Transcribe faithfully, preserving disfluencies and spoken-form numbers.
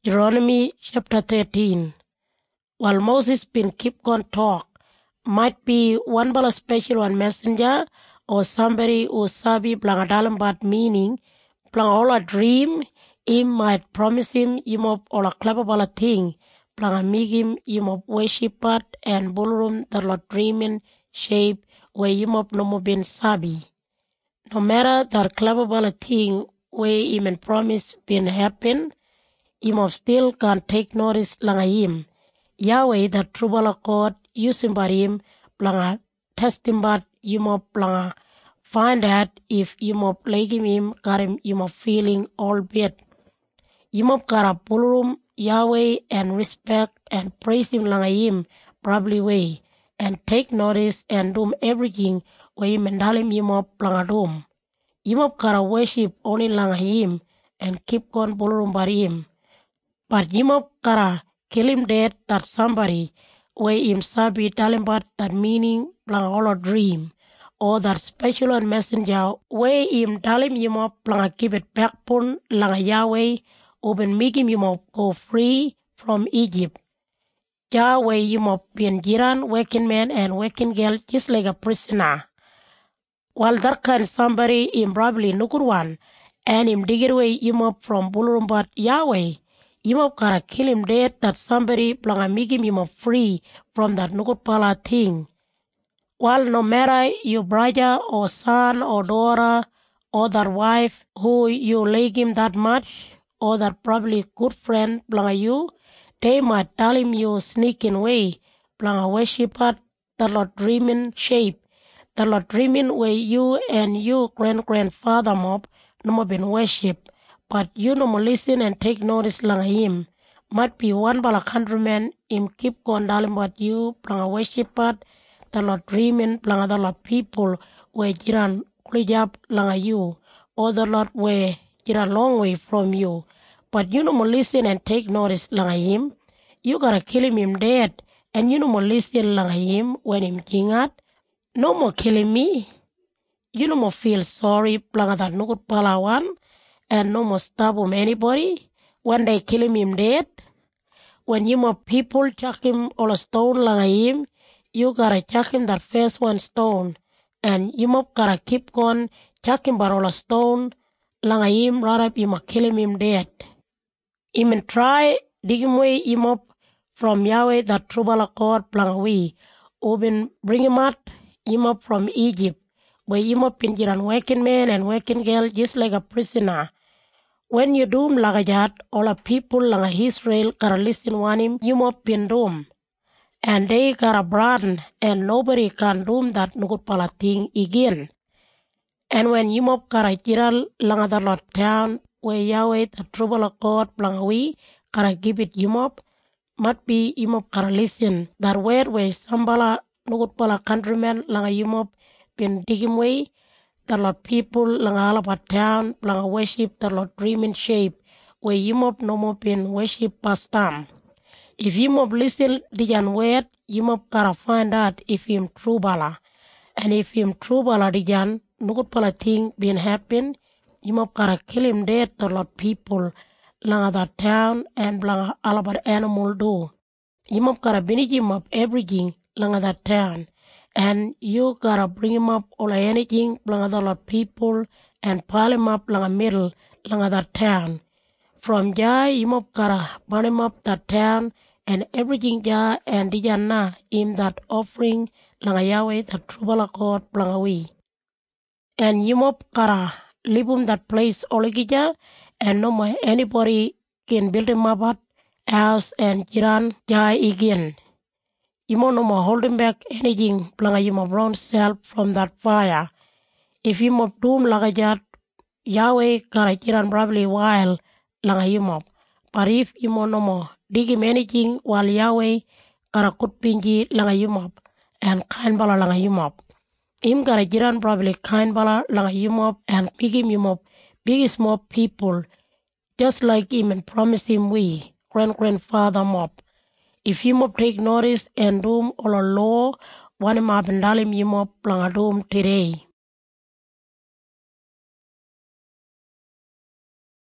Deuteronomy chapter thirteen. While Moses been keep on talk, might be one bala special one messenger or somebody who sabi blang dalam bad meaning, blang all a dream, he might promise him him of all a clever bala thing, blang make him him of worship part and ballroom the Lord dreaming shape where him of no more been sabi. No matter that clever bala thing where him and promise been happen, him of still can't take notice langa him. Yahweh the true bala God using by him blanga testing but him of blanga find that if him of liking him got him him of feeling all bit. Him of got a ballroom Yahweh and respect and praise him langa him probably way and take notice and do everything where him and dalim him of blanga doom. Him of got a worship only langa him and keep on ballroom by him. But him of got kill him dead that somebody where him sabi dalim but that meaning blanga all a dream. Or that special and messenger where him dalim him of blanga give it backbone langa Yahweh open make him him of go free from Egypt. Yahweh him of being jiran working man and working girl just like a prisoner. While that kind somebody him probably no good one and him dig it away him up from ballroom but Yahweh him of gotta kill him dead that somebody blanga make him him of free from that no good pala thing. While no matter your brother or son or daughter or that wife who you like him that much or that probably good friend blanga you, they might tell him you sneaking way blanga worship at the Lord dreaming shape. The Lord dreaming where you and you grand grandfather mob no more been worship, but you no more listen and take notice langa him. Might be one bala countryman him keep on dalim but you blanga worship at the Lord dreaming blanga the Lord people where jiran kulijab langa you or the Lord where jiran long way from you. But you no more listen and take notice langa him. You gotta kill him him dead and you no more listen langa him when him jingat. No more killing me. You no more feel sorry blanga that no good pala one and no more stab him anybody when they kill him him dead. When you more people chuck him all a stone langa him, you gotta chuck him that first one stone and you more gotta keep on chuck him but all a stone langa him right up you more kill him him dead. Him and try dig him way him up from Yahweh that true bala God blanga we. Open bring him out him up from Egypt, where him up in jiran working man and working girl just like a prisoner. When you doom lagajat, all the people langa Israel gotta listen one him, him up in doom. And they gotta broaden, and nobody can doom that no good pala thing again. And when him up gotta jiral langa the Lord town, where Yahweh the trouble of God blanga we gotta give it him up, might be him up gotta listen. That word where sambala no good pala countrymen langa him up been digging way, the Lord people langa alabat town blanga worship the Lord dreaming shape, where him up no more been worship past time. If him up listen dijan word, him up gotta find out if him true bala. And if him true bala dijan, no good pala thing been happen, him up gotta kill him dead the Lord people langa that town and blanga alabat animal do. Him up gotta finish him up everything langa that town. And you gotta bring him up all anything blanga the Lord people and pile him up langa middle langa that town. From Jah him up gotta burn him up that town and everything Jah and dijana him that offering langa Yahweh the true bala God blanga we. And him up gotta leave him that place oligija and no more anybody can build him up at house and jiran Jah again. You no more holding back anything blanga you of wrong self from that fire. If you mob doom lagajat, Yahweh gotta jiran probably while langa you mob. But if you no more dig him anything while Yahweh gotta kut pinji langa you mob and kind bala langa you mob. Him gotta jiran probably kind bala langa you mob and big him you mob big small people just like him and promise him we grand grandfather mob. If you mob take notice and doom all a law, one him up and dalim you mob blanga doom today.